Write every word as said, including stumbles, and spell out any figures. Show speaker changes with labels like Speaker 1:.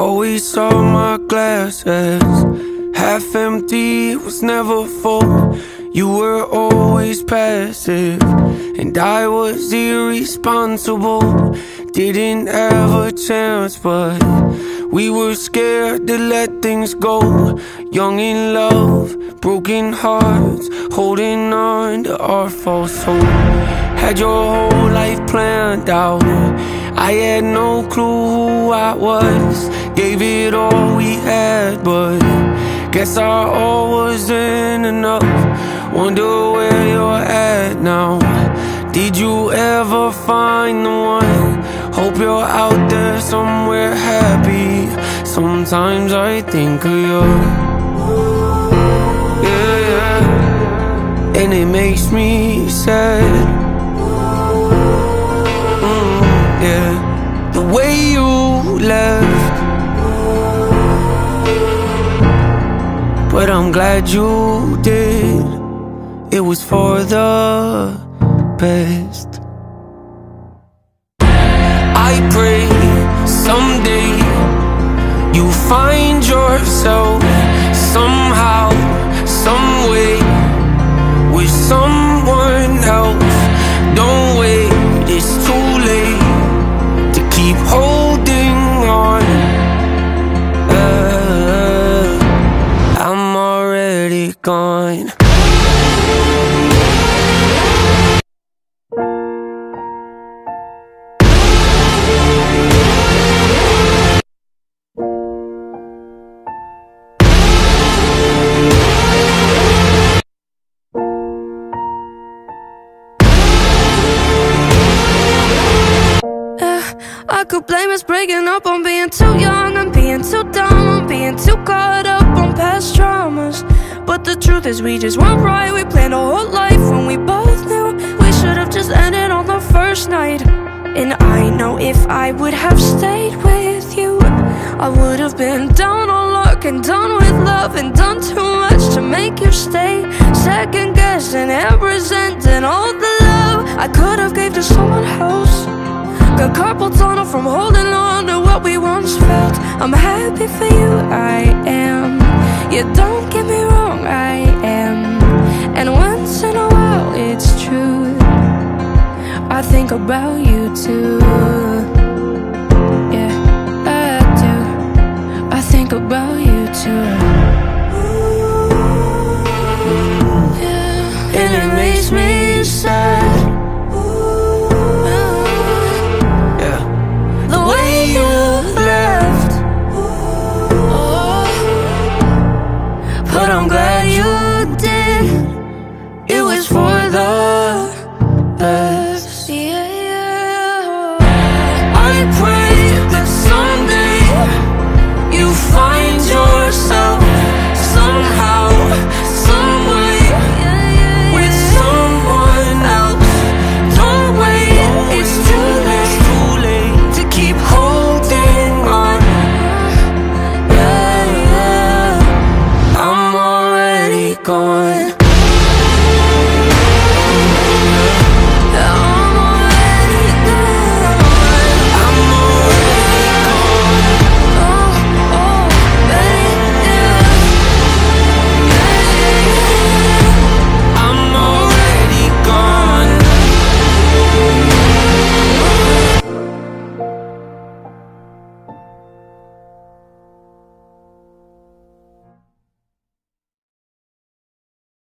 Speaker 1: Always saw my glass as half empty, it was never full. You were always passive, and I was irresponsible. Didn't have a chance, but we were scared to let things go. Young in love, broken hearts, holding on to our false hope. Had your whole life planned out, I had no clue who I was. Gave it all we had, but guess our all wasn't enough. Wonder where you're at now. Did you ever find the one? Hope you're out there somewhere happy. Sometimes I think of you, yeah, yeah. And it makes me sad, mm, yeah. The way you left, but I'm glad you did. It was for the best. I pray someday you find yourself somehow, some way, with someone else. Don't wait, it's too late to keep holding on. uh, I'm already gone.
Speaker 2: I could blame us breaking up on being too young and being too dumb, on being too caught up on past traumas. But the truth is we just weren't right. We planned our whole life when we both knew we should have just ended on the first night. And I know if I would have stayed with you, I would have been down on luck and done with love, and done too much to make you stay. Second guessing and resenting all the love I could have gave to someone else. Got carpal tunnel from holding on to what we once felt. I'm happy for you, I am. Yeah, don't get me wrong, I am. And once in a while, it's true, I think about you too.